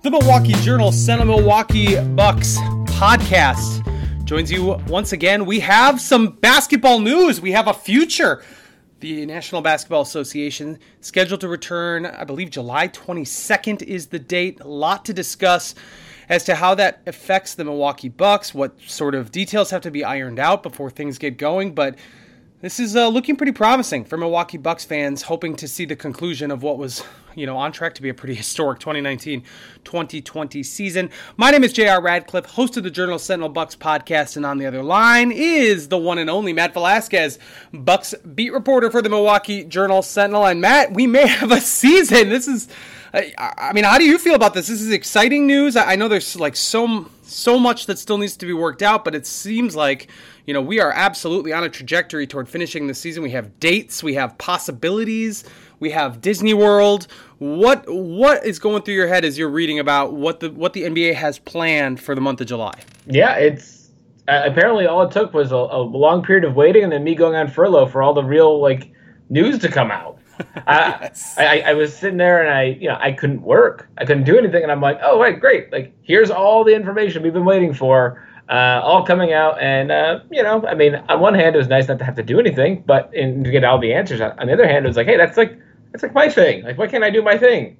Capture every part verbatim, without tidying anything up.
The Milwaukee Journal Sentinel Milwaukee Bucks podcast joins you once again. We have some basketball news. We have a future. The National Basketball Association scheduled to return, I believe July twenty-second is the date. A lot to discuss as to how that affects the Milwaukee Bucks, what sort of details have to be ironed out before things get going. But this is uh, looking pretty promising for Milwaukee Bucks fans, hoping to see the conclusion of what was, you know, on track to be a pretty historic twenty nineteen twenty twenty season. My name is J R Radcliffe, host of the Journal Sentinel Bucks podcast, and on the other line is the one and only Matt Velasquez, Bucks beat reporter for the Milwaukee Journal Sentinel. And Matt, we may have a season. This is, I mean, how do you feel about this? This is exciting news. I know there's like so so much that still needs to be worked out, but it seems like, you know, we are absolutely on a trajectory toward finishing the season. We have dates, we have possibilities, we have Disney World. What what is going through your head as you're reading about what the what the N B A has planned for the month of July? Yeah, it's uh, apparently all it took was a, a long period of waiting and then me going on furlough for all the real like news to come out. yes. I, I, I was sitting there and I, you know, I couldn't work. I couldn't do anything. And I'm like, oh, wait, great. Like, here's all the information we've been waiting for, uh, all coming out. And, uh, you know, I mean, on one hand, it was nice not to have to do anything, but in, to get all the answers. On the other hand, it was like, hey, that's like, that's like my thing. Like, why can't I do my thing?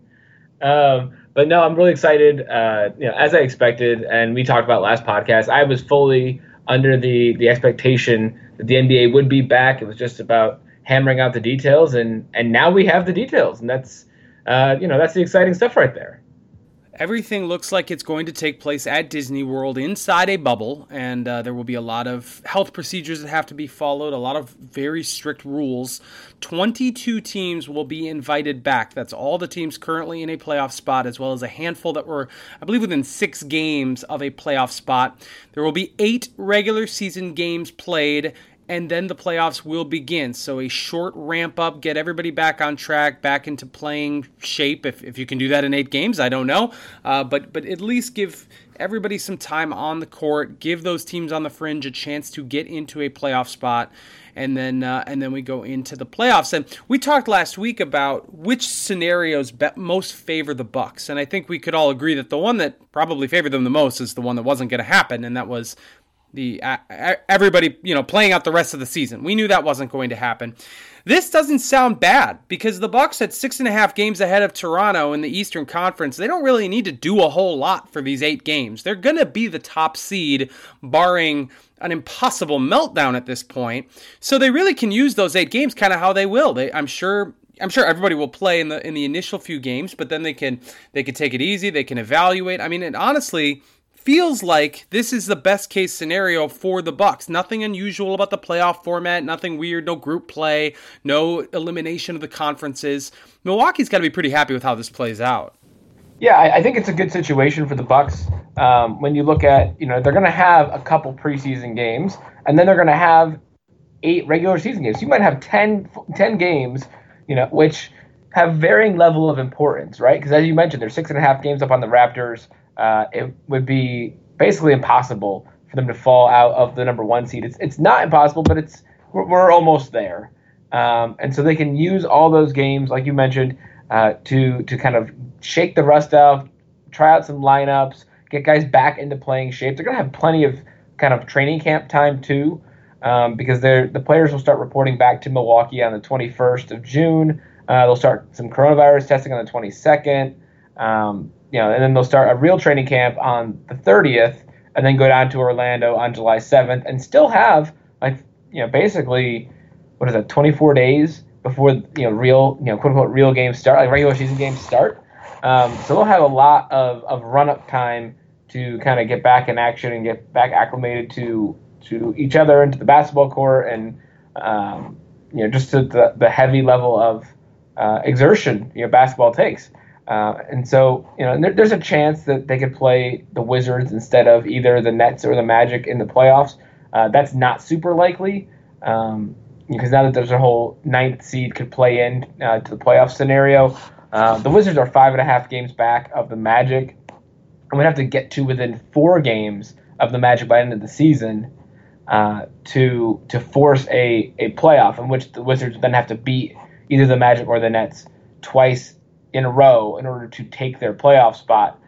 Um, but no, I'm really excited. Uh, you know, as I expected, and we talked about last podcast, I was fully under the, the expectation that the N B A would be back. It was just about hammering out the details, and and now we have the details, and that's uh you know that's the exciting stuff right there. Everything looks like it's going to take place at Disney World inside a bubble, and uh, there will be a lot of health procedures that have to be followed, a lot of very strict rules. twenty-two teams will be invited back. That's all the teams currently in a playoff spot, as well as a handful that were, I believe, within six games of a playoff spot. There will be eight regular season games played, and then the playoffs will begin. So a short ramp up, get everybody back on track, back into playing shape. If if you can do that in eight games, I don't know. Uh, but but at least give everybody some time on the court. Give those teams on the fringe a chance to get into a playoff spot. And then uh, and then we go into the playoffs. And we talked last week about which scenarios be- most favor the Bucks. And I think we could all agree that the one that probably favored them the most is the one that wasn't going to happen, and that was The uh, everybody, you know, playing out the rest of the season. We knew that wasn't going to happen. This doesn't sound bad because the Bucks at six and a half games ahead of Toronto in the Eastern Conference. They don't really need to do a whole lot for these eight games. They're going to be the top seed, barring an impossible meltdown at this point. So they really can use those eight games kind of how they will. They, I'm sure. I'm sure everybody will play in the in the initial few games, but then they can they can take it easy. They can evaluate. I mean, it honestly feels like this is the best case scenario for the Bucks. Nothing unusual about the playoff format, nothing weird, no group play, no elimination of the conferences. Milwaukee's got to be pretty happy with how this plays out. Yeah, I, I think it's a good situation for the Bucks. Um, when you look at, you know, they're going to have a couple preseason games, and then they're going to have eight regular season games. You might have ten, ten games, you know, which have varying level of importance, right? Because as you mentioned, there's six and a half games up on the Raptors. Uh, it would be basically impossible for them to fall out of the number one seed. It's it's not impossible, but it's we're, we're almost there. Um, and so they can use all those games, like you mentioned, uh, to to kind of shake the rust out, try out some lineups, get guys back into playing shape. They're going to have plenty of kind of training camp time too, um, because they're the players will start reporting back to Milwaukee on the twenty-first of June. Uh, they'll start some coronavirus testing on the twenty-second. Um, You know, and then they'll start a real training camp on the thirtieth, and then go down to Orlando on July seventh, and still have like you know basically what is that twenty-four days before you know real you know quote unquote real games start, like regular season games start. Um, so they'll have a lot of, of run up time to kind of get back in action and get back acclimated to to each other and to the basketball court, and um, you know just to the, the heavy level of uh, exertion you know basketball takes. Uh, and so, you know, there, there's a chance that they could play the Wizards instead of either the Nets or the Magic in the playoffs. Uh, that's not super likely um, because now that there's a whole ninth seed could play in uh, to the playoff scenario. Uh, the Wizards are five and a half games back of the Magic, and we'd have to get to within four games of the Magic by the end of the season uh, to to force a, a playoff in which the Wizards then have to beat either the Magic or the Nets twice in a row in order to take their playoff spot.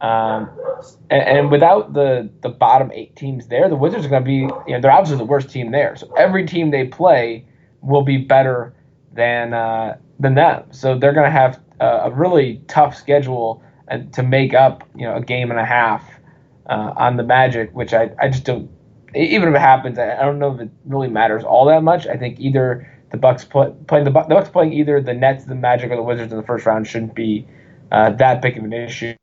Um, and, and without the, the bottom eight teams there, the Wizards are going to be, you know, they're obviously the worst team there. So every team they play will be better than uh, than them. So they're going to have a, a really tough schedule and to make up, you know, a game and a half uh, on the Magic, which I, I just don't. Even if it happens, I don't know if it really matters all that much. I think either the Bucks play, playing the, the Bucks playing either the Nets, the Magic, or the Wizards in the first round shouldn't be uh, that big of an issue,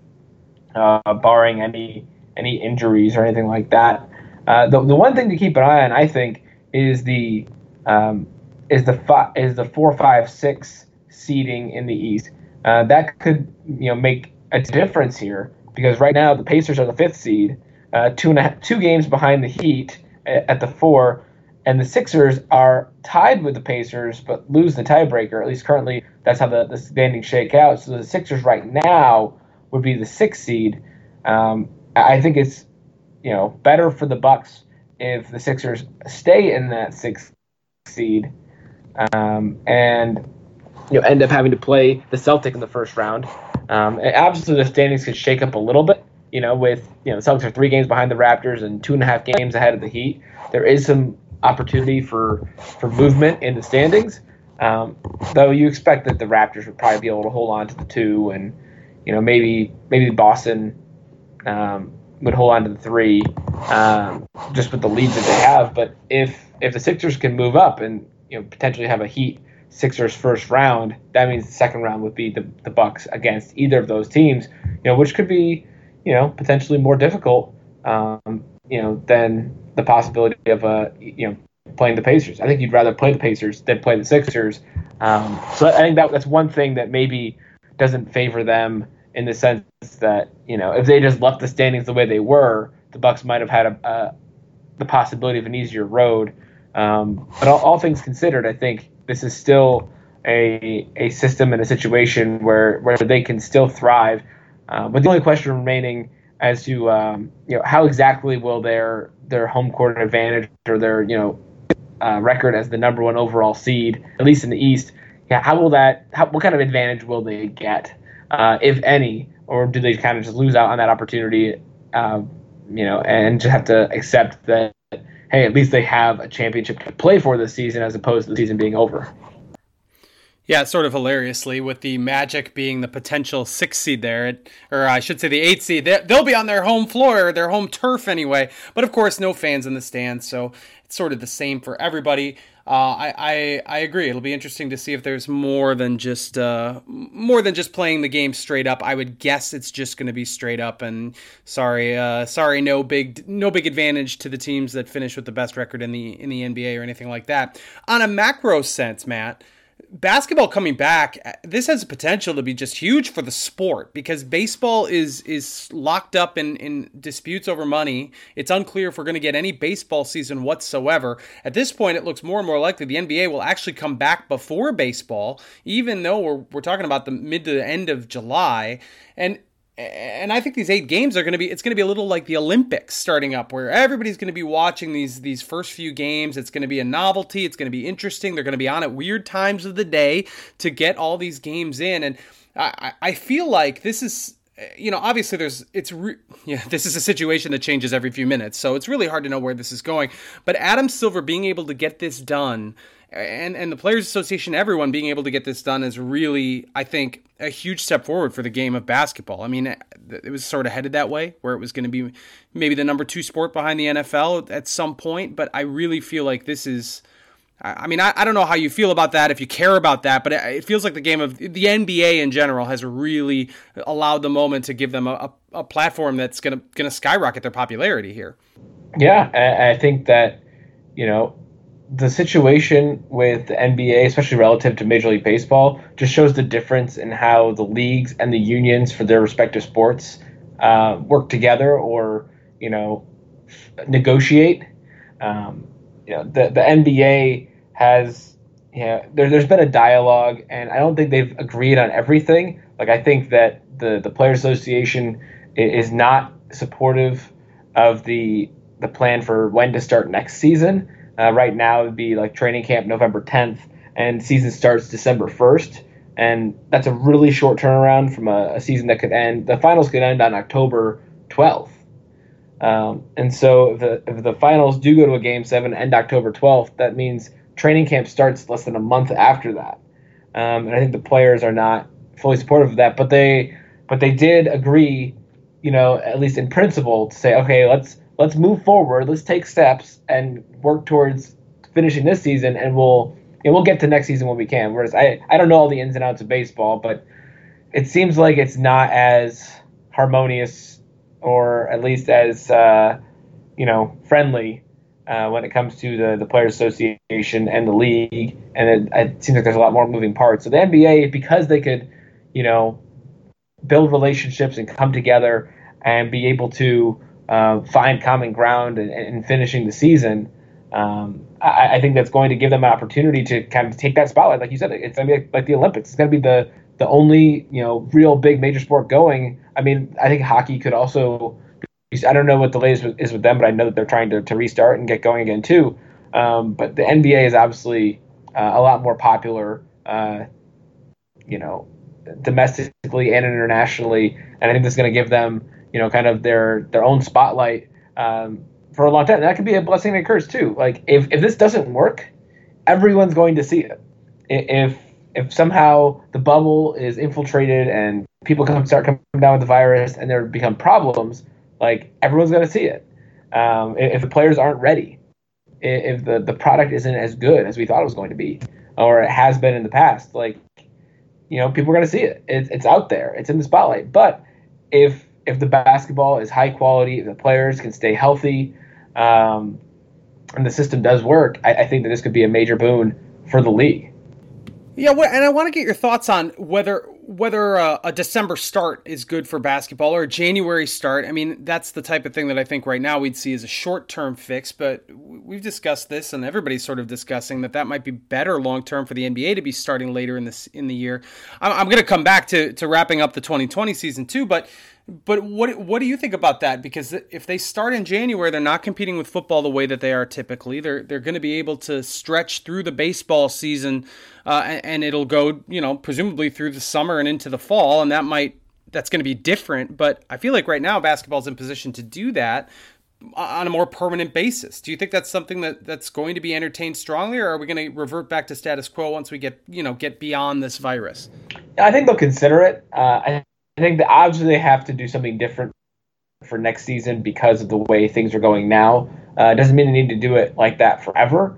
uh, barring any any injuries or anything like that. Uh, the the one thing to keep an eye on, I think, is the um, is the fi- is the four, five, six seeding in the East. Uh, that could you know make a difference here because right now the Pacers are the fifth seed. Uh, two and a half, two games behind the Heat at, at the four, and the Sixers are tied with the Pacers but lose the tiebreaker. At least currently, that's how the, the standings shake out. So the Sixers right now would be the sixth seed. Um, I think it's you know better for the Bucks if the Sixers stay in that sixth seed um, and you know end up having to play the Celtic in the first round. Um, and obviously, the standings could shake up a little bit. You know, with you know, the Celtics are three games behind the Raptors and two and a half games ahead of the Heat. There is some opportunity for for movement in the standings, um, though you expect that the Raptors would probably be able to hold on to the two, and you know maybe maybe Boston um, would hold on to the three, um, just with the leads that they have. But if if the Sixers can move up and you know potentially have a Heat Sixers first round, that means the second round would be the the Bucks against either of those teams, you know, which could be you know, potentially more difficult, um, you know, than the possibility of, uh, you know, playing the Pacers. I think you'd rather play the Pacers than play the Sixers. Um, so I think that that's one thing that maybe doesn't favor them in the sense that, you know, if they just left the standings the way they were, the Bucks might have had a, a, the possibility of an easier road. Um, but all, all things considered, I think this is still a a system and a situation where, where they can still thrive. Uh, but the only question remaining as to um, you know how exactly will their their home court advantage or their you know uh, record as the number one overall seed, at least in the East, yeah, how will that how, what kind of advantage will they get, uh, if any, or do they kind of just lose out on that opportunity, uh, you know, and just have to accept that hey, at least they have a championship to play for this season as opposed to the season being over. Yeah, sort of hilariously, with the Magic being the potential sixth seed there, it, or I should say the eighth seed, they'll be on their home floor, their home turf anyway. But of course, no fans in the stands, so it's sort of the same for everybody. Uh, I, I I agree. It'll be interesting to see if there's more than just uh, more than just playing the game straight up. I would guess it's just going to be straight up. And sorry, uh, sorry, no big no big advantage to the teams that finish with the best record in the in the N B A or anything like that. On a macro sense, Matt, basketball coming back, this has the potential to be just huge for the sport because baseball is is locked up in, in disputes over money. It's unclear if we're going to get any baseball season whatsoever. At this point, it looks more and more likely the N B A will actually come back before baseball, even though we're we're talking about the mid to the end of July. And And I think these eight games are going to be, it's going to be a little like the Olympics starting up where everybody's going to be watching these these first few games. It's going to be a novelty. It's going to be interesting. They're going to be on at weird times of the day to get all these games in. And I, I feel like this is, you know, obviously there's, it's, re- yeah, this is a situation that changes every few minutes. So it's really hard to know where this is going. But Adam Silver being able to get this done And and the Players Association, everyone being able to get this done is really, I think, a huge step forward for the game of basketball. I mean, it was sort of headed that way, where it was going to be maybe the number two sport behind the N F L at some point, but I really feel like this is, I mean, I, I don't know how you feel about that, if you care about that, but it, it feels like the game of, the N B A in general has really allowed the moment to give them a, a, a platform that's going to going to skyrocket their popularity here. Yeah, I, I think that, you know, the situation with the N B A, especially relative to Major League Baseball, just shows the difference in how the leagues and the unions for their respective sports uh, work together or, you know, negotiate. Um, you know, the, the N B A has, you know, there, there's been a dialogue, and I don't think they've agreed on everything. Like, I think that the, the Players Association is not supportive of the the plan for when to start next season. Uh, right now, it would be like training camp November tenth, and season starts December first. and that's a really short turnaround from a, a season that could end. The finals could end on October twelfth. Um, and so if the, if the finals do go to a game seven, end October twelfth, that means training camp starts less than a month after that. Um, and I think the players are not fully supportive of that, but they but they did agree, you know, at least in principle, to say, okay, let's let's move forward, let's take steps and work towards finishing this season, and we'll and we'll get to next season when we can. Whereas I I don't know all the ins and outs of baseball, but it seems like it's not as harmonious, or at least as uh, you know, friendly uh, when it comes to the, the Players Association and the league, and it, it seems like there's a lot more moving parts. So the N B A, because they could, you know, build relationships and come together and be able to uh, find common ground in, in finishing the season, um, I, I think that's going to give them an opportunity to kind of take that spotlight. Like you said, it's going to be like the Olympics. It's going to be the the only, you know, real big major sport going. I mean, I think hockey could also, I don't know what the latest is with them, but I know that they're trying to, to restart and get going again too. Um, but the N B A is obviously uh, a lot more popular, uh, you know, domestically and internationally. And I think this is going to give them, you know, kind of their, their own spotlight um, for a long time. And that could be a blessing and a curse too. Like if, if this doesn't work, everyone's going to see it. If, If somehow the bubble is infiltrated and people come start coming down with the virus and there become problems, like everyone's going to see it. Um, if the players aren't ready, if the, the product isn't as good as we thought it was going to be, or it has been in the past, like, you know, people are going to see it. It's, it's out there. It's in the spotlight. But if if the basketball is high quality, if the players can stay healthy, um, and the system does work, I, I think that this could be a major boon for the league. Yeah, and I want to get your thoughts on whether whether a, a December start is good for basketball or a January start. I mean, that's the type of thing that I think right now we'd see as a short-term fix, but we've discussed this, and everybody's sort of discussing that that might be better long-term for the N B A to be starting later in this in the year. I'm, I'm going to come back to, to wrapping up the twenty twenty season too, but But what what do you think about that? Because if they start in January, they're not competing with football the way that they are typically. They're they're going to be able to stretch through the baseball season, uh, and, and it'll go, you know, presumably through the summer and into the fall, and that might that's going to be different. But I feel like right now basketball's in position to do that on a more permanent basis. Do you think that's something that, that's going to be entertained strongly, or are we going to revert back to status quo once we get you know get beyond this virus? I think they'll consider it. Uh, I I think that obviously they have to do something different for next season because of the way things are going now. Uh, doesn't mean they need to do it like that forever.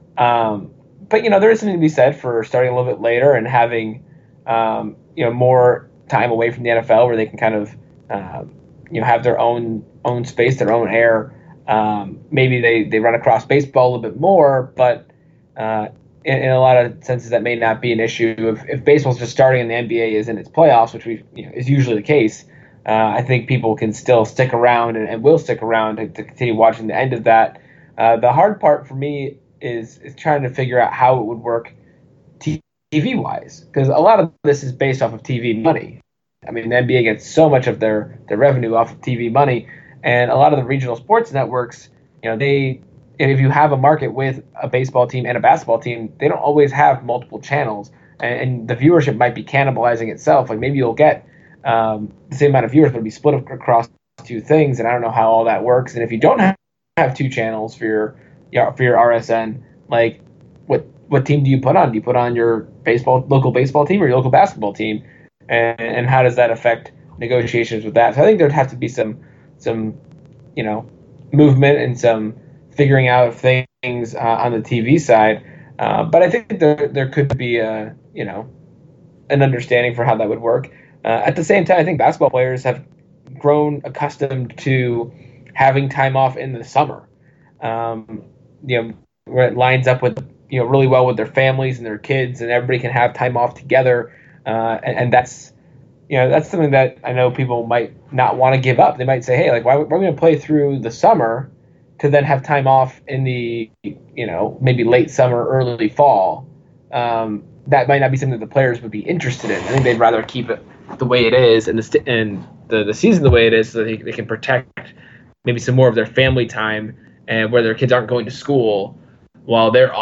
Um, but, you know, there is something to be said for starting a little bit later and having, um, you know, more time away from the N F L where they can kind of, uh, you know, have their own own space, their own air. Um, maybe they, they run across baseball a little bit more, but uh, In, in a lot of senses, that may not be an issue. If, if baseball's just starting and the N B A is in its playoffs, which we you know, is usually the case, uh, I think people can still stick around and, and will stick around to, to continue watching the end of that. Uh, the hard part for me is is trying to figure out how it would work T V-wise, because a lot of this is based off of T V money. I mean, the N B A gets so much of their, their revenue off of T V money, and a lot of the regional sports networks, you know, they if you have a market with a baseball team and a basketball team, they don't always have multiple channels, and, and the viewership might be cannibalizing itself. Like maybe you'll get um, the same amount of viewers, but it'll be split across two things, and I don't know how all that works. And if you don't have, have two channels for your, your for your R S N, like what what team do you put on? Do you put on your baseball local baseball team or your local basketball team? And, and how does that affect negotiations with that? So I think there'd have to be some some you know movement and some figuring out of things uh, on the T V side, uh, but I think there there could be a you know an understanding for how that would work. Uh, at the same time, I think basketball players have grown accustomed to having time off in the summer. Um, you know, where it lines up with you know really well with their families and their kids, and everybody can have time off together, uh, and, and that's you know that's something that I know people might not want to give up. They might say, hey, like why we're going to play through the summer to then have time off in the, you know, maybe late summer, early fall. Um, that might not be something that the players would be interested in. I think they'd rather keep it the way it is and the st- and the, the season the way it is, so that they, they can protect maybe some more of their family time and where their kids aren't going to school while they're off.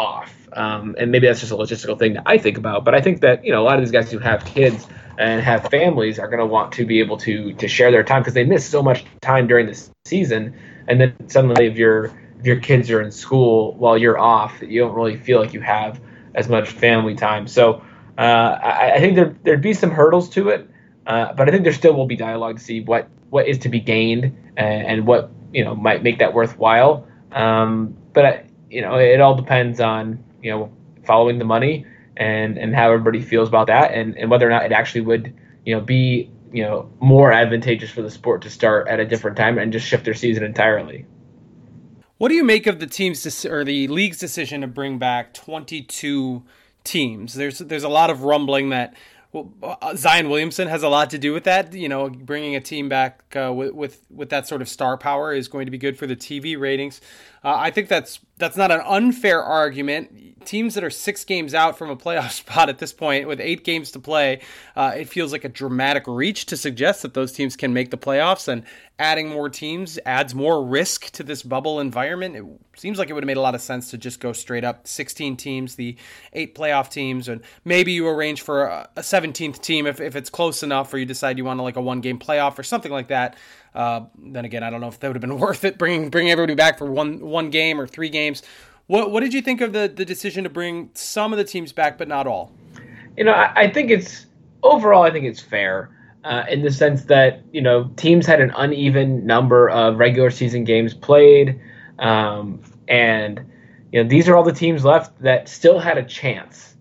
Um, and maybe that's just a logistical thing that I think about. But I think that, you know, a lot of these guys who have kids and have families are going to want to be able to to share their time because they miss so much time during the season. And then suddenly if your if your kids are in school while you're off, you don't really feel like you have as much family time. So uh, I, I think there there'd be some hurdles to it, uh, but I think there still will be dialogue to see what, what is to be gained and, and what, you know, might make that worthwhile. Um, but you know, it all depends on, you know, following the money and, and how everybody feels about that, and, and whether or not it actually would, you know, be, you know, more advantageous for the sport to start at a different time and just shift their season entirely. What do you make of the team's or the league's decision to bring back twenty-two teams? There's there's a lot of rumbling that well, Zion Williamson has a lot to do with that. You know, bringing a team back uh, with, with with that sort of star power is going to be good for the T V ratings. Uh, I think that's that's not an unfair argument. Teams that are six games out from a playoff spot at this point, with eight games to play, uh, it feels like a dramatic reach to suggest that those teams can make the playoffs. And adding more teams adds more risk to this bubble environment. It seems like it would have made a lot of sense to just go straight up sixteen teams, the eight playoff teams, and maybe you arrange for a, a seventeenth team if, if it's close enough, or you decide you want to like a one game playoff or something like that. Uh, then again, I don't know if that would have been worth it, bringing bringing everybody back for one one game or three games. What what did you think of the, the decision to bring some of the teams back, but not all? You know, I, I think it's overall, I think it's fair uh, in the sense that, you know, teams had an uneven number of regular season games played, um, and you know these are all the teams left that still had a chance,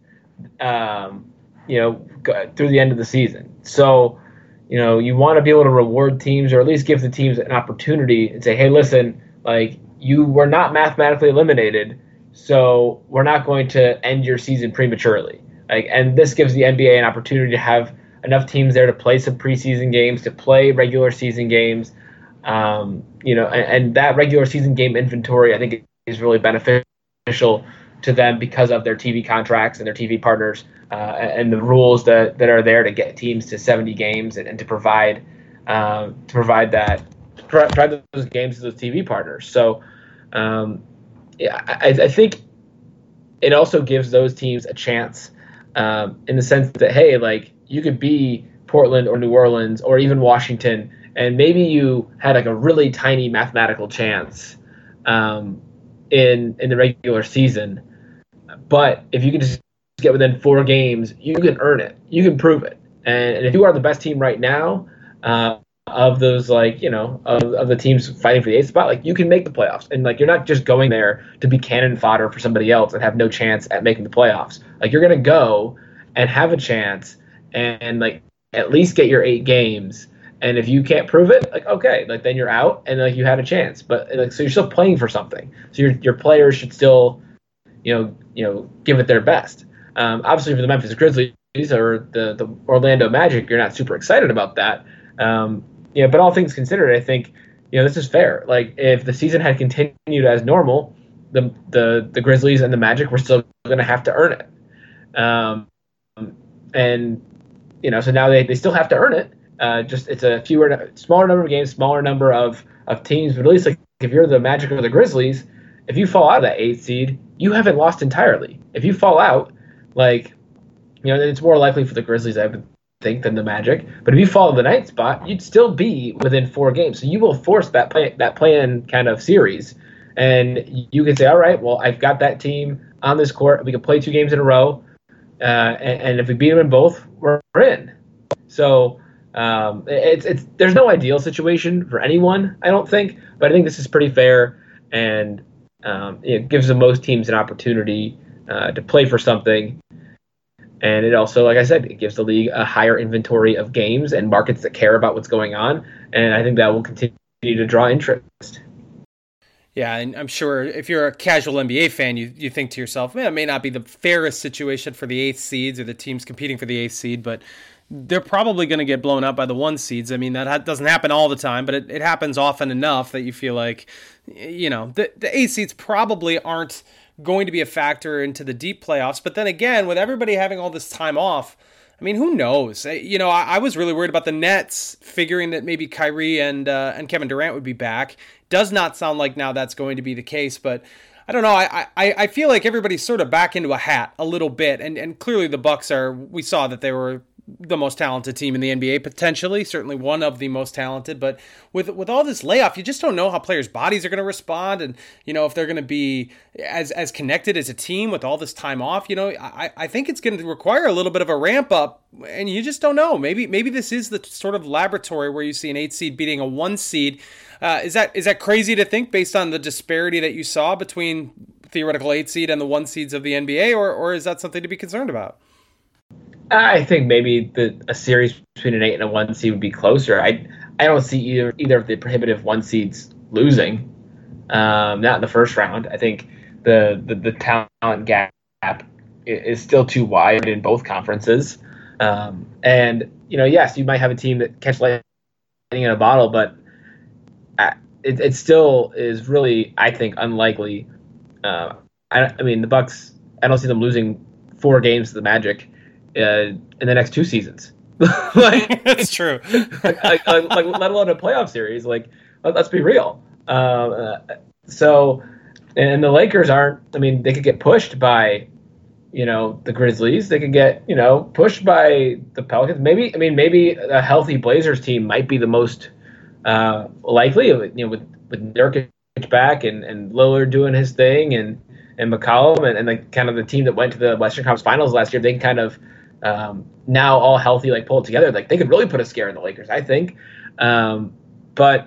um, you know, go, through the end of the season. So, you know, you want to be able to reward teams, or at least give the teams an opportunity and say, hey, listen, like, you were not mathematically eliminated, so we're not going to end your season prematurely. Like, and this gives the N B A an opportunity to have enough teams there to play some preseason games, to play regular season games. Um, you know, and, and that regular season game inventory, I think, is really beneficial to them because of their T V contracts and their T V partners, uh, and the rules that, that are there to get teams to seventy games and, and to provide um, to provide that provide those games to those T V partners. So, um, yeah, I, I think it also gives those teams a chance um, in the sense that, hey, like, you could be Portland or New Orleans or even Washington, and maybe you had like a really tiny mathematical chance um, in in the regular season. But if you can just get within four games, you can earn it. You can prove it. And, and if you are the best team right now, uh, of those, like, you know, of, of the teams fighting for the eighth spot, like, you can make the playoffs. And, like, you're not just going there to be cannon fodder for somebody else and have no chance at making the playoffs. Like, you're going to go and have a chance and, and, like, at least get your eight games. And if you can't prove it, like, okay, like, then you're out and, like, you had a chance. But, like, so you're still playing for something. So your your players should still, you know, you know, give it their best. Um, obviously, for the Memphis Grizzlies or the, the Orlando Magic, you're not super excited about that. Um, yeah, but all things considered, I think, you know, this is fair. Like, if the season had continued as normal, the the, the Grizzlies and the Magic were still going to have to earn it. Um, and, you know, so now they, they still have to earn it. Uh, just it's a fewer, smaller number of games, smaller number of, of teams. But at least, like, if you're the Magic or the Grizzlies, if you fall out of that eighth seed, you haven't lost entirely. If you fall out, like, you know, it's more likely for the Grizzlies, I would think, than the Magic. But if you fall in the ninth spot, you'd still be within four games. So you will force that play that play-in kind of series. And you can say, all right, well, I've got that team on this court. We can play two games in a row. Uh, and, and if we beat them in both, we're in. So um, it's it's there's no ideal situation for anyone, I don't think. But I think this is pretty fair, and um, it gives the most teams an opportunity uh, to play for something. And it also, like I said, it gives the league a higher inventory of games and markets that care about what's going on. And I think that will continue to draw interest. Yeah, and I'm sure if you're a casual N B A fan, you, you think to yourself, man, it may not be the fairest situation for the eighth seeds or the teams competing for the eighth seed, but they're probably going to get blown up by the one seeds. I mean, that ha- doesn't happen all the time, but it, it happens often enough that you feel like, you know, the, the eighth seeds probably aren't going to be a factor into the deep playoffs. But then again, with everybody having all this time off, I mean, who knows? You know, I, I was really worried about the Nets, figuring that maybe Kyrie and uh, and Kevin Durant would be back. Does not sound like now that's going to be the case, but I don't know. I, I, I feel like everybody's sort of back into a hat a little bit, and, and clearly the Bucks are. We saw that they were the most talented team in the N B A, potentially, certainly one of the most talented. But with with all this layoff, you just don't know how players' bodies are going to respond, and you know if they're going to be as as connected as a team with all this time off. You know, I I think it's going to require a little bit of a ramp up, and you just don't know. Maybe maybe this is the sort of laboratory where you see an eight seed beating a one seed. Uh, is that is that crazy to think based on the disparity that you saw between theoretical eight seed and the one seeds of the N B A, or or is that something to be concerned about? I think maybe the a series between an eight and a one seed would be closer. I I don't see either either of the prohibitive one seeds losing. Um, not in the first round. I think the the, the talent gap is still too wide in both conferences. Um, and you know, yes, you might have a team that catch lightning in a bottle, but it it still is really, I think, unlikely. Uh, I I mean, the Bucks. I don't see them losing four games to the Magic Uh, in the next two seasons. Like, that's true. like, like, like, let alone a playoff series. Like, let, let's be real. Um, uh, so, and the Lakers aren't. I mean, they could get pushed by, you know, the Grizzlies. They could get, you know, pushed by the Pelicans. Maybe. I mean, maybe a healthy Blazers team might be the most uh, likely. You know, with with Nurkic back and, and Lillard doing his thing and and McCollum and, and like kind of the team that went to the Western Conference Finals last year. They can kind of Um, now all healthy, like pull it together. Like they could really put a scare in the Lakers, I think. Um, but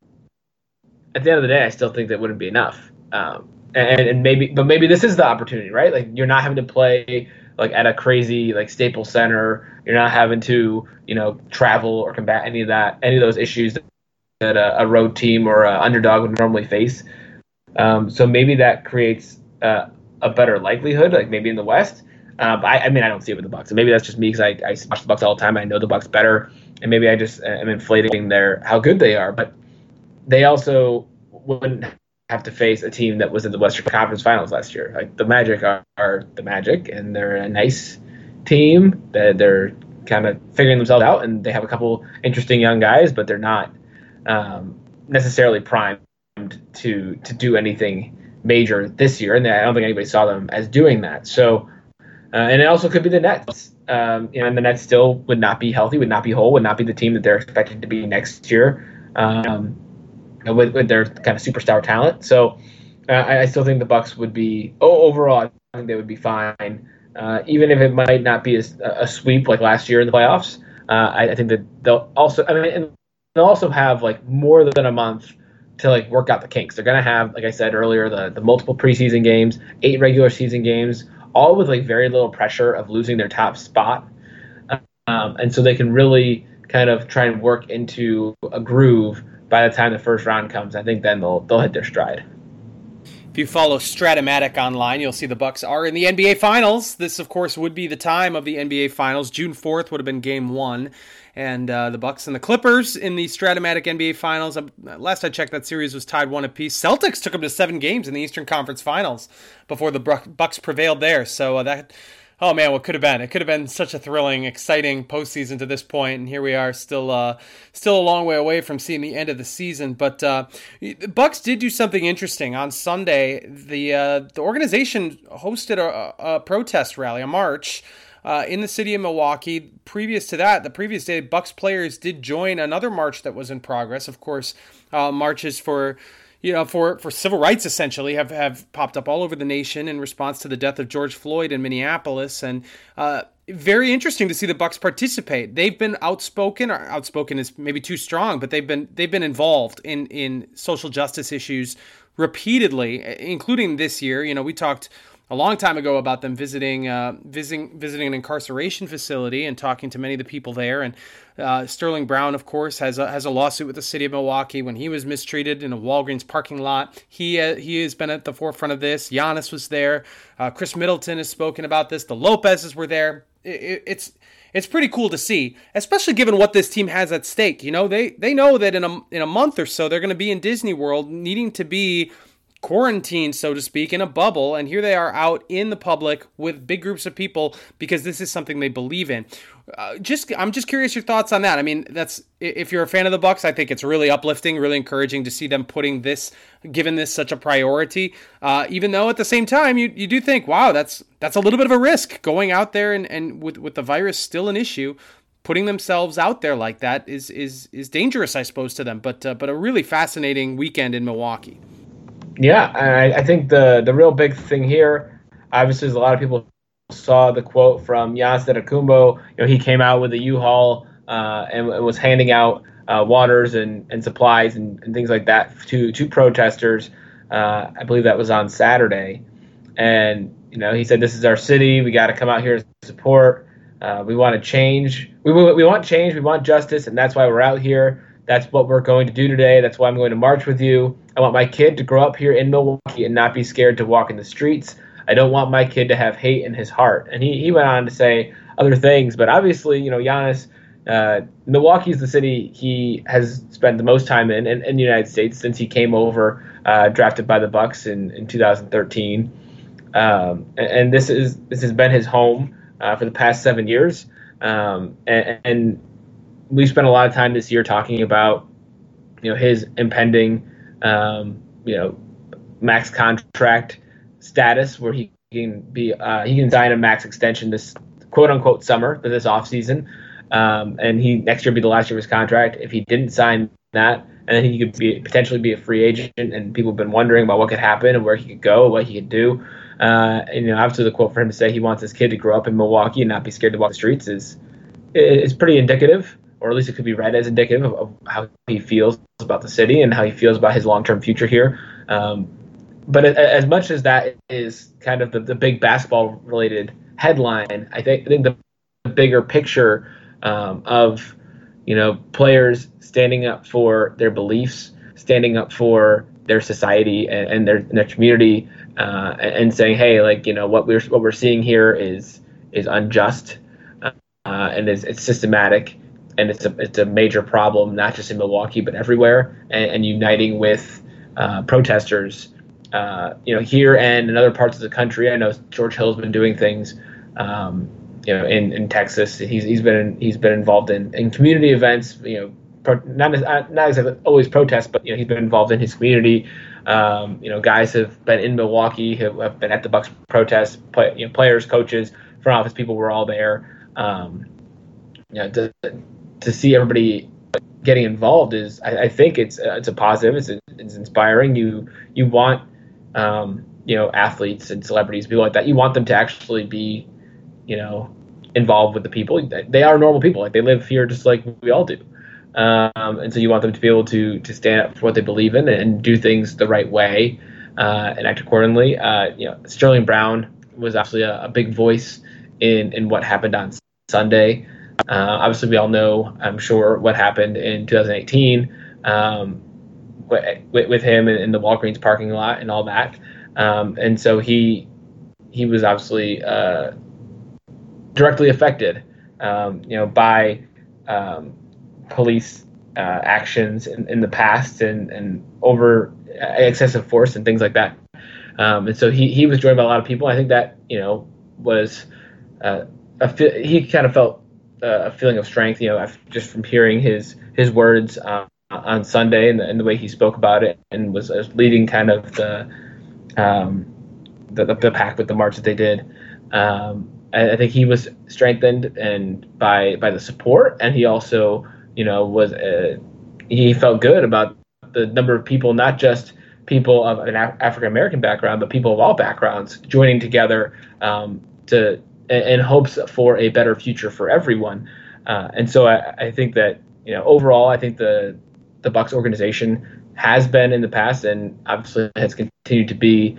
at the end of the day, I still think that wouldn't be enough. Um, and, and maybe, but maybe this is the opportunity, right? Like you're not having to play like at a crazy like Staples Center. You're not having to, you know, travel or combat any of that, any of those issues that a, a road team or an underdog would normally face. Um, so maybe that creates uh, a better likelihood, like maybe in the West. Uh, but I, I mean, I don't see it with the Bucks, and maybe that's just me because I, I watch the Bucks all the time. I know the Bucks better, and maybe I just am inflating their how good they are. But they also wouldn't have to face a team that was in the Western Conference Finals last year. Like the Magic are, are the Magic, and they're a nice team. That they're kind of figuring themselves out, and they have a couple interesting young guys, but they're not um, necessarily primed to to do anything major this year. And I don't think anybody saw them as doing that. So. Uh, and it also could be the Nets. Um, you know, and the Nets still would not be healthy, would not be whole, would not be the team that they're expected to be next year um, with, with their kind of superstar talent. So uh, I, I still think the Bucks would be, oh, overall, I think they would be fine. Uh, even if it might not be a, a sweep like last year in the playoffs, uh, I, I think that they'll also, I mean, and they'll also have like more than a month to like work out the kinks. They're going to have, like I said earlier, the, the multiple preseason games, eight regular season games, all with like very little pressure of losing their top spot. Um, and so they can really kind of try and work into a groove by the time the first round comes. I think then they'll they'll hit their stride. If you follow Stratomatic online, you'll see the Bucks are in the N B A Finals. This, of course, would be the time of the N B A Finals. June fourth would have been game one. And uh, the Bucks and the Clippers in the Stratomatic N B A Finals. Uh, last I checked, that series was tied one apiece. Celtics took them to seven games in the Eastern Conference Finals before the Bucks prevailed there. So uh, that, oh man, what could have been? It could have been such a thrilling, exciting postseason to this point, and here we are, still, uh, still a long way away from seeing the end of the season. But uh, the Bucks did do something interesting on Sunday. The uh, the organization hosted a, a protest rally, a march. Uh, in the city of Milwaukee. Previous to that, the previous day, Bucks players did join another march that was in progress. Of course, uh, marches for, you know, for, for civil rights essentially have, have popped up all over the nation in response to the death of George Floyd in Minneapolis. And uh, very interesting to see the Bucks participate. They've been outspoken, or outspoken is maybe too strong, but they've been they've been involved in in social justice issues repeatedly, including this year. You know, we talked a long time ago about them visiting uh, visiting visiting an incarceration facility and talking to many of the people there. And uh, Sterling Brown, of course, has a, has a lawsuit with the city of Milwaukee when he was mistreated in a Walgreens parking lot. He uh, he has been at the forefront of this. Giannis was there. Uh, Chris Middleton has spoken about this. The Lopez's were there. It, it, it's it's pretty cool to see, especially given what this team has at stake. You know, they they know that in a in a month or so they're going to be in Disney World, needing to be quarantined, so to speak, in a bubble, and here they are out in the public with big groups of people because this is something they believe in. Uh, just, I'm just curious your thoughts on that. I mean, that's if you're a fan of the Bucks, I think it's really uplifting, really encouraging to see them putting this, given this such a priority. Uh, even though at the same time, you you do think, wow, that's that's a little bit of a risk going out there and and with with the virus still an issue. Putting themselves out there like that is is is dangerous, I suppose, to them. But uh, but a really fascinating weekend in Milwaukee. Yeah, I, I think the the real big thing here, obviously, is a lot of people saw the quote from Giannis Antetokounmpo. You know, he came out with a U-Haul uh, and, and was handing out uh, waters and, and supplies and, and things like that to to protesters. Uh, I believe that was on Saturday, and you know, he said, "This is our city. We got to come out here to support. Uh, we want to change. We, we we want change. We want justice, and that's why we're out here. That's what we're going to do today. That's why I'm going to march with you. I want my kid to grow up here in Milwaukee and not be scared to walk in the streets. I don't want my kid to have hate in his heart." And he, he went on to say other things. But obviously, you know, Giannis, uh, Milwaukee is the city he has spent the most time in, in, in the United States since he came over, uh, drafted by the Bucks in, in two thousand thirteen. Um, and, and this is this has been his home uh, for the past seven years. Um, and, and we spent a lot of time this year talking about, you know, his impending, um, you know, max contract status, where he can be uh, he can sign a max extension this quote unquote summer, this off season, um, and he next year will be the last year of his contract. If he didn't sign that, and then he could be potentially be a free agent, and people have been wondering about what could happen and where he could go, what he could do. Uh, and, you know, obviously the quote for him to say he wants his kid to grow up in Milwaukee and not be scared to walk the streets is is pretty indicative, or at least it could be read as indicative of, of how he feels about the city and how he feels about his long term future here. Um, But as much as that is kind of the, the big basketball-related headline, I think I think the, the bigger picture um, of, you know, players standing up for their beliefs, standing up for their society and, and their and their community, uh, and saying, hey, like, you know, what we're what we're seeing here is is unjust, uh, and is it's systematic, and it's a it's a major problem, not just in Milwaukee but everywhere, and, and uniting with uh, protesters. Uh, you know, here and in other parts of the country. I know George Hill's been doing things, um, you know, in, in Texas. He's he's been he's been involved in, in community events. You know, pro, not not exactly always protests, but you know, he's been involved in his community. Um, you know, guys have been in Milwaukee, have, have been at the Bucks protests. Play, you know, players, coaches, front office people were all there. Um, you know, to to see everybody getting involved is, I, I think it's uh, it's a positive. It's it's inspiring. You you want. Um, you know, athletes and celebrities, people like that. You want them to actually be, you know, involved with the people. They are normal people. Like, they live here just like we all do. Um, and so you want them to be able to to stand up for what they believe in and do things the right way uh, and act accordingly. Uh, you know, Sterling Brown was actually a, a big voice in, in what happened on Sunday. Uh, obviously, we all know, I'm sure, what happened in two thousand eighteen. Um, With, with him in, in the Walgreens parking lot and all that, um, and so he he was obviously uh, directly affected, um, you know, by um, police uh, actions in, in the past and, and over excessive force and things like that. Um, and so he, he was joined by a lot of people. I think that, you know, was uh, a he kind of felt uh, a feeling of strength, you know, just from hearing his his words. Um, on Sunday and the, and the way he spoke about it, and was, was leading kind of the, um, the, the the pack with the march that they did. Um, I, I think he was strengthened and by by the support, and he also, you know, was uh, he felt good about the number of people, not just people of an Af- African American background, but people of all backgrounds joining together um, to in hopes for a better future for everyone. Uh, and so I, I think that, you know, overall, I think the the Bucks organization has been in the past and obviously has continued to be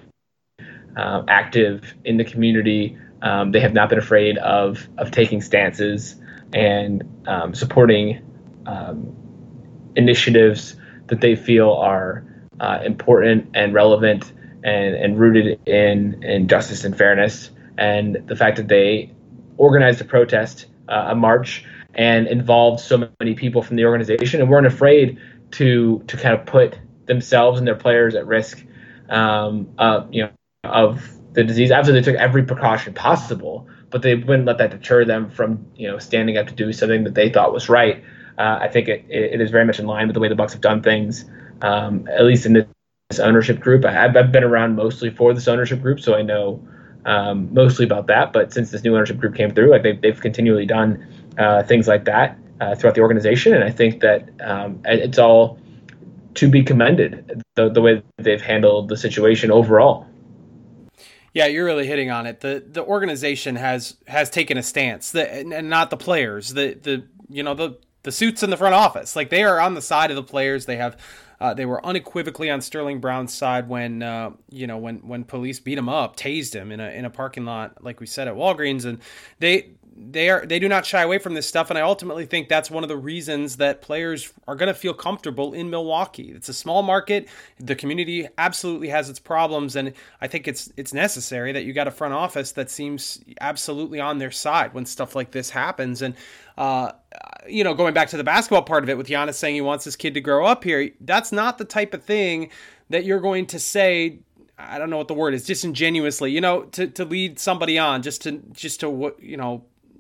uh, active in the community. Um, they have not been afraid of of taking stances and um, supporting um, initiatives that they feel are uh, important and relevant and, and rooted in, in justice and fairness. And the fact that they organized a protest, uh, a march, and involved so many people from the organization and weren't afraid to to kind of put themselves and their players at risk um, uh, you know, of the disease. Obviously, they took every precaution possible, but they wouldn't let that deter them from, you know, standing up to do something that they thought was right. Uh, I think it, it is very much in line with the way the Bucks have done things, um, at least in this ownership group. I, I've been around mostly for this ownership group, so I know um, mostly about that. But since this new ownership group came through, like they've, they've continually done uh, things like that uh, throughout the organization, and I think that um, it's all to be commended, the, the way they've handled the situation overall. Yeah, you're really hitting on it. The the organization has has taken a stance, the, and not the players. The the you know the the suits in the front office, like they are on the side of the players. They have uh, they were unequivocally on Sterling Brown's side when uh, you know when when police beat him up, tased him in a in a parking lot, like we said at Walgreens, and they. They are. They do not shy away from this stuff, and I ultimately think that's one of the reasons that players are going to feel comfortable in Milwaukee. It's a small market. The community absolutely has its problems, and I think it's it's necessary that you got a front office that seems absolutely on their side when stuff like this happens. And uh, you know, going back to the basketball part of it, with Giannis saying he wants his kid to grow up here, that's not the type of thing that you're going to say. I don't know what the word is, disingenuously, you know, to, to lead somebody on, just to just to you know.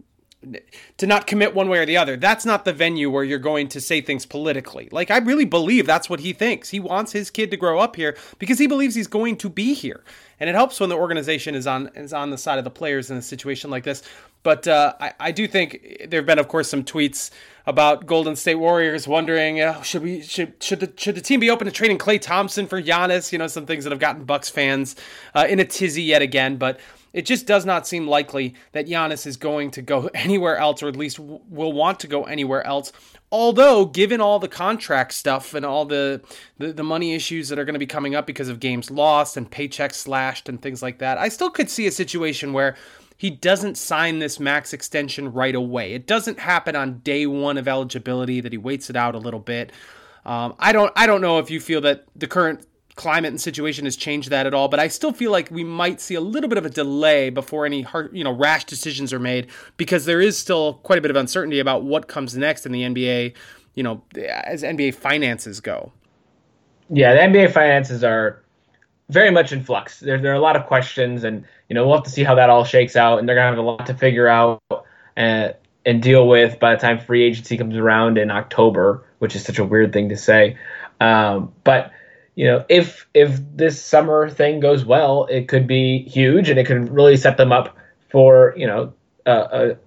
to not commit one way or the other. That's not the venue where you're going to say things politically. Like, I really believe that's what he thinks. He wants his kid to grow up here because he believes he's going to be here. And it helps when the organization is on is on the side of the players in a situation like this. But uh, I, I do think there have been, of course, some tweets about Golden State Warriors wondering, uh, should we should should the should the team be open to trading Klay Thompson for Giannis? You know, some things that have gotten Bucks fans uh, in a tizzy yet again. But it just does not seem likely that Giannis is going to go anywhere else, or at least will want to go anywhere else. Although, given all the contract stuff and all the, the, the money issues that are going to be coming up because of games lost and paychecks slashed and things like that, I still could see a situation where he doesn't sign this max extension right away. It doesn't happen on day one of eligibility, that he waits it out a little bit. Um, I don't I don't know if you feel that the current climate and situation has changed that at all, but I still feel like we might see a little bit of a delay before any hard, you know, rash decisions are made, because there is still quite a bit of uncertainty about what comes next in the N B A, you know, as N B A finances go. Yeah, the N B A finances are very much in flux. There, there are a lot of questions, and, you know, we'll have to see how that all shakes out, and they're going to have a lot to figure out and, and deal with by the time free agency comes around in October, which is such a weird thing to say. Um, but You know, if if this summer thing goes well, it could be huge, and it could really set them up for, you know, uh, uh,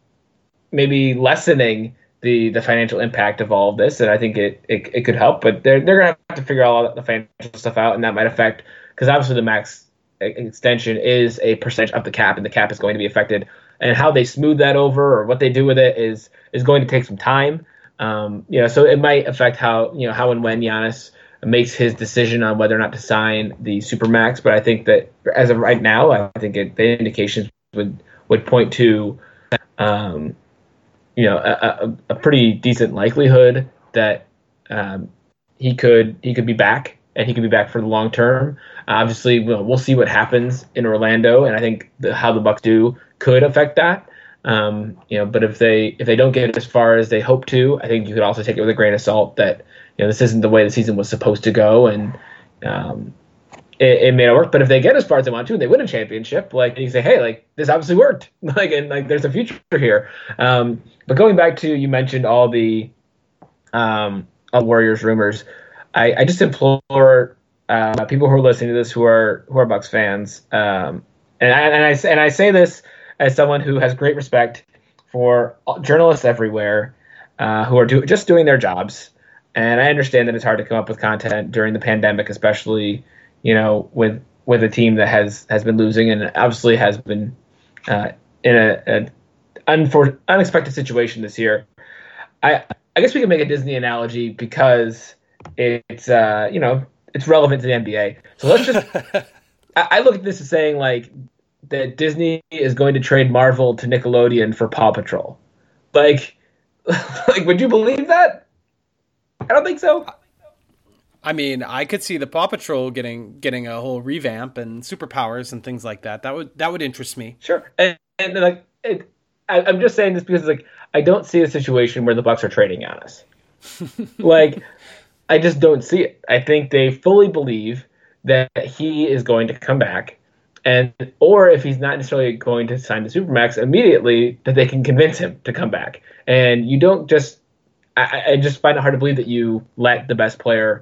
maybe lessening the, the financial impact of all of this. And I think it it, it could help, but they're they're gonna have to figure all the financial stuff out, and that might affect, because obviously the max extension is a percentage of the cap, and the cap is going to be affected. And how they smooth that over, or what they do with it, is is going to take some time. Um, you know, so it might affect how you know how and when Giannis makes his decision on whether or not to sign the Supermax. But I think that as of right now, I think it, the indications would, would point to, um, you know, a, a, a pretty decent likelihood that um, he could he could be back, and he could be back for the long term. Uh, obviously, we'll, we'll see what happens in Orlando, and I think the, how the Bucks do could affect that. Um, you know, but if they if they don't get as far as they hope to, I think you could also take it with a grain of salt that, you know, this isn't the way the season was supposed to go, and um, it, it may not work. But if they get as far as they want to, and they win a championship, like, you say, hey, like, this obviously worked, like, and like, there's a future here. Um, but going back to, you mentioned all the um, all the Warriors rumors. I, I just implore uh, people who are listening to this who are who are Bucks fans, um, and I and I and I say this as someone who has great respect for journalists everywhere uh, who are do, just doing their jobs. And I understand that it's hard to come up with content during the pandemic, especially, you know, with with a team that has, has been losing and obviously has been uh, in a, a unfor- unexpected situation this year. I I guess we can make a Disney analogy because it's uh, you know it's relevant to the N B A. So let's just I, I look at this as saying, like, that Disney is going to trade Marvel to Nickelodeon for Paw Patrol. Like, like, would you believe that? I don't think so. I mean, I could see the Paw Patrol getting getting a whole revamp and superpowers and things like that. That would that would interest me. Sure, and, and like, it, I, I'm just saying this because, like, I don't see a situation where the Bucks are trading Giannis. Like, I just don't see it. I think they fully believe that he is going to come back, and or if he's not necessarily going to sign the Supermax immediately, that they can convince him to come back. And you don't just, I, I just find it hard to believe that you let the best player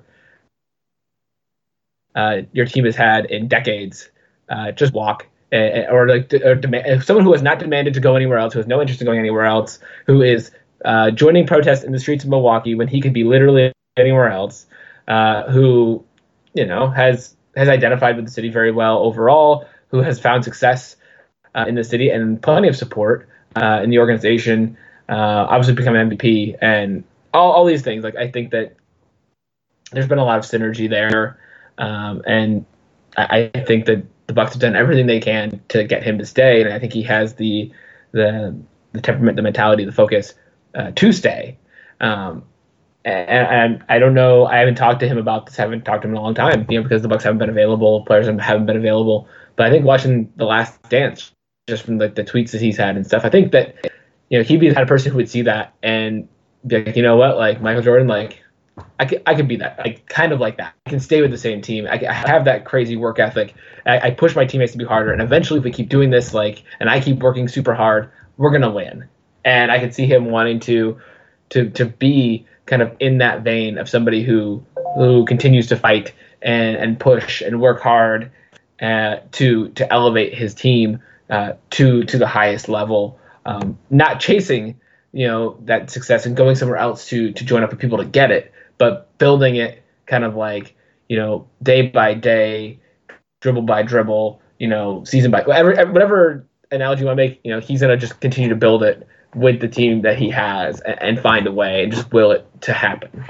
uh, your team has had in decades uh, just walk. Or like, or demand, someone who has not demanded to go anywhere else, who has no interest in going anywhere else, who is uh, joining protests in the streets of Milwaukee when he could be literally anywhere else, uh, who, you know, has has identified with the city very well overall, who has found success uh, in the city and plenty of support uh, in the organization, uh, obviously become an M V P and all, all these things. Like, I think that there's been a lot of synergy there, um, and I, I think that the Bucks have done everything they can to get him to stay, and I think he has the the the temperament, the mentality, the focus uh, to stay. Um, and, and I don't know. I haven't talked to him about this. I haven't talked to him in a long time, you know, because the Bucks haven't been available, players haven't been available. But I think watching The Last Dance, just from like the tweets that he's had and stuff, I think that, you know, he'd be the kind of person who would see that and be like, you know what, like Michael Jordan, like. I could, I could be that. I kind of like that. I can stay with the same team. I, I have that crazy work ethic. I, I push my teammates to be harder. And eventually, if we keep doing this, like, and I keep working super hard, we're going to win. And I could see him wanting to, to, to be kind of in that vein of somebody who, who continues to fight and, and push and work hard uh, to, to elevate his team uh, to, to the highest level, um, not chasing, you know, that success and going somewhere else to, to join up with people to get it, but building it kind of like, you know, day by day, dribble by dribble, you know, season by whatever, whatever analogy you want to make, you know, he's going to just continue to build it with the team that he has and, and find a way and just will it to happen.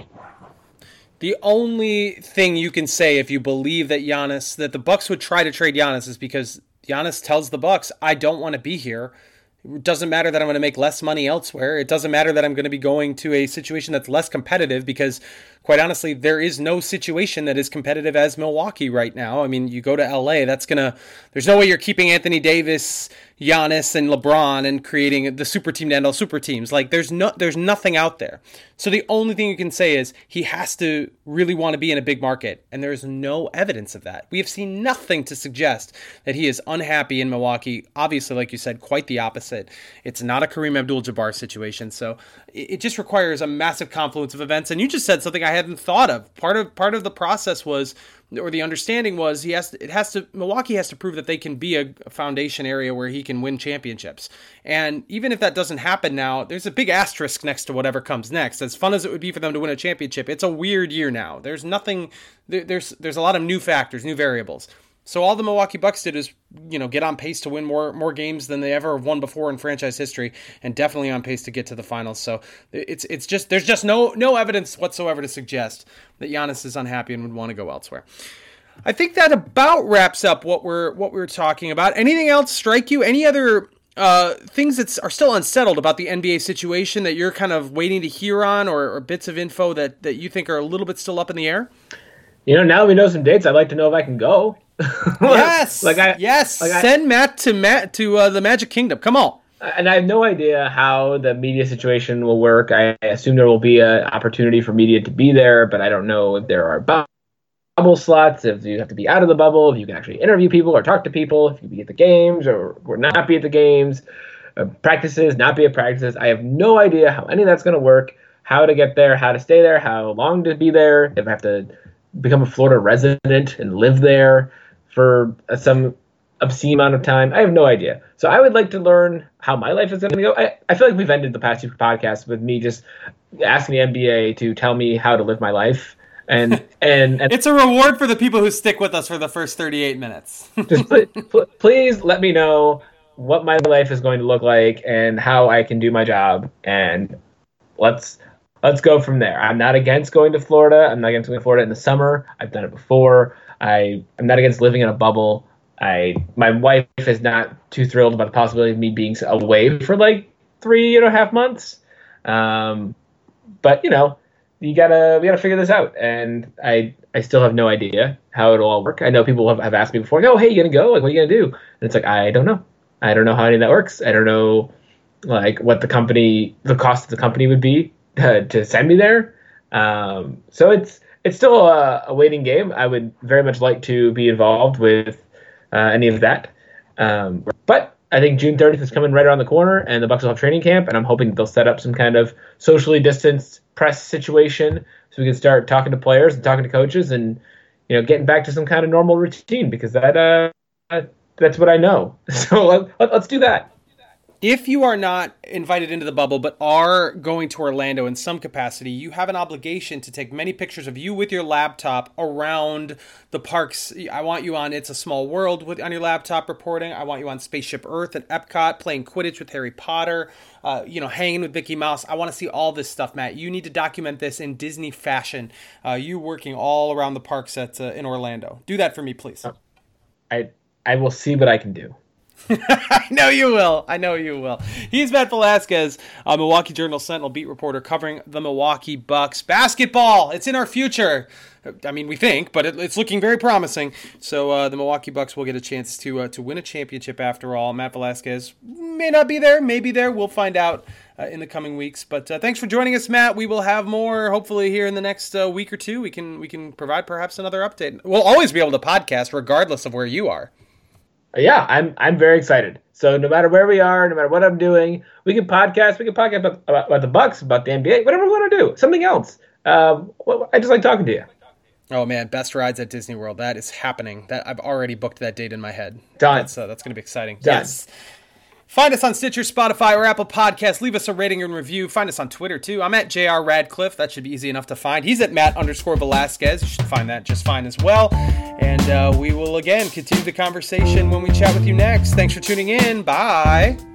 The only thing you can say if you believe that Giannis, that the Bucks would try to trade Giannis is because Giannis tells the Bucks, I don't want to be here. It doesn't matter that I'm going to make less money elsewhere. It doesn't matter that I'm going to be going to a situation that's less competitive because, quite honestly, there is no situation that is competitive as Milwaukee right now. I mean, you go to L A, that's going to, there's no way you're keeping Anthony Davis, Giannis, and LeBron and creating the super team to end all super teams. Like, there's no, there's nothing out there. So the only thing you can say is he has to really want to be in a big market, and there's no evidence of that. We have seen nothing to suggest that he is unhappy in Milwaukee. Obviously, like you said, quite the opposite. It's not a Kareem Abdul-Jabbar situation, so it just requires a massive confluence of events. And you just said something I hadn't thought of. Part of part of the process was, or the understanding was, he has to, it has to Milwaukee has to prove that they can be a, a foundation area where he can win championships. And even if that doesn't happen now, there's a big asterisk next to whatever comes next. As fun as it would be for them to win a championship, it's a weird year now. There's nothing. There, there's there's a lot of new factors, new variables. So all the Milwaukee Bucks did is, you know, get on pace to win more more games than they ever have won before in franchise history, and definitely on pace to get to the finals. So it's it's just there's just no no evidence whatsoever to suggest that Giannis is unhappy and would want to go elsewhere. I think that about wraps up what we're what we were talking about. Anything else strike you? Any other uh, things that are still unsettled about the N B A situation that you're kind of waiting to hear on, or, or bits of info that, that you think are a little bit still up in the air? You know, now we know some dates. I'd like to know if I can go. yes, like I, yes. Like Send I, Matt to Matt to uh, the Magic Kingdom. Come on. And I have no idea how the media situation will work. I assume there will be an opportunity for media to be there, but I don't know if there are bubble slots, if you have to be out of the bubble, if you can actually interview people or talk to people, if you can be at the games or, or not be at the games, uh, practices, not be at practices. I have no idea how any of that's going to work, how to get there, how to stay there, how long to be there, if I have to become a Florida resident and live there for some obscene amount of time. I have no idea. So I would like to learn how my life is going to go. I, I feel like we've ended the past two podcasts with me just asking the N B A to tell me how to live my life. And and, and it's a reward for the people who stick with us for the first thirty-eight minutes. just pl- pl- please let me know what my life is going to look like and how I can do my job. And let's let's go from there. I'm not against going to Florida. I'm not against going to Florida in the summer. I've done it before. I, I'm not against living in a bubble. I my wife is not too thrilled about the possibility of me being away for like three and a half months. Um, but you know, you gotta we gotta figure this out. And I I still have no idea how it'll all work. I know people have, have asked me before, oh, hey, you gonna go? Like, what are you gonna do? And it's like, I don't know. I don't know how any of that works. I don't know like what the company, the cost of the company would be to, to send me there. Um, so it's it's still a, a waiting game. I would very much like to be involved with uh, any of that. Um, but I think June thirtieth is coming right around the corner, and the Bucs will have training camp, and I'm hoping they'll set up some kind of socially distanced press situation so we can start talking to players and talking to coaches and, you know, getting back to some kind of normal routine, because that uh, that's what I know. So let, let, let's do that. If you are not invited into the bubble but are going to Orlando in some capacity, you have an obligation to take many pictures of you with your laptop around the parks. I want you on It's a Small World with on your laptop reporting. I want you on Spaceship Earth at Epcot playing Quidditch with Harry Potter, uh, you know, hanging with Mickey Mouse. I want to see all this stuff, Matt. You need to document this in Disney fashion. Uh, you working all around the parks at uh, in Orlando. Do that for me, please. I I will see what I can do. I know you will. I know you will. He's Matt Velasquez, a Milwaukee Journal Sentinel beat reporter covering the Milwaukee Bucks. Basketball, it's in our future. I mean, we think, but it, it's looking very promising. So uh, the Milwaukee Bucks will get a chance to uh, to win a championship after all. Matt Velasquez may not be there, may be there. We'll find out uh, in the coming weeks. But uh, thanks for joining us, Matt. We will have more, hopefully, here in the next uh, week or two. We can we can provide perhaps another update. We'll always be able to podcast regardless of where you are. Yeah, I'm I'm very excited. So no matter where we are, no matter what I'm doing, we can podcast. We can podcast about, about, about the Bucks, about the N B A, whatever we want to do. Something else. Um, well, I just like talking to you. Oh man, best rides at Disney World. That is happening. That I've already booked that date in my head. Done. That's uh, that's going to be exciting. Done. Yes. Find us on Stitcher, Spotify, or Apple Podcasts. Leave us a rating and review. Find us on Twitter, too. I'm at J R Radcliffe. That should be easy enough to find. He's at Matt underscore Velasquez. You should find that just fine as well. And uh, we will, again, continue the conversation when we chat with you next. Thanks for tuning in. Bye.